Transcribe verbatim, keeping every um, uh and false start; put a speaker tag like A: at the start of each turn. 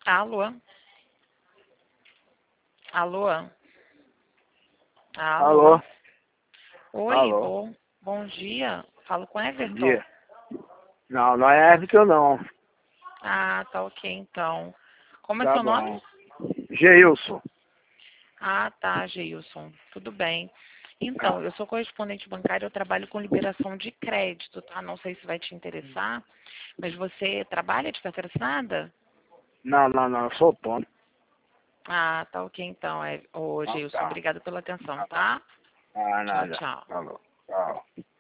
A: Alô? Alô?
B: Alô?
A: Oi,
B: Alô?
A: bom, bom dia. Falo com
B: Bom
A: Everton.
B: dia. Não, não é Everton não.
A: Ah, tá ok então. Como é
B: Tá
A: seu nome?
B: bom. Geilson.
A: Ah, tá, Geilson. Tudo bem. Então,
B: Ah,
A: eu sou correspondente bancário, eu trabalho com liberação de crédito, tá? Não sei se vai te interessar, mas você trabalha de carteira assinada?
B: não, não, não, eu sou Tony.
A: Ah, tá ok então. É... Ô,
B: Ah,
A: Geilson,
B: tá.
A: obrigada pela atenção, tá?
B: Ah,
A: Tchau,
B: nada.
A: tchau.
B: Falou. Tchau.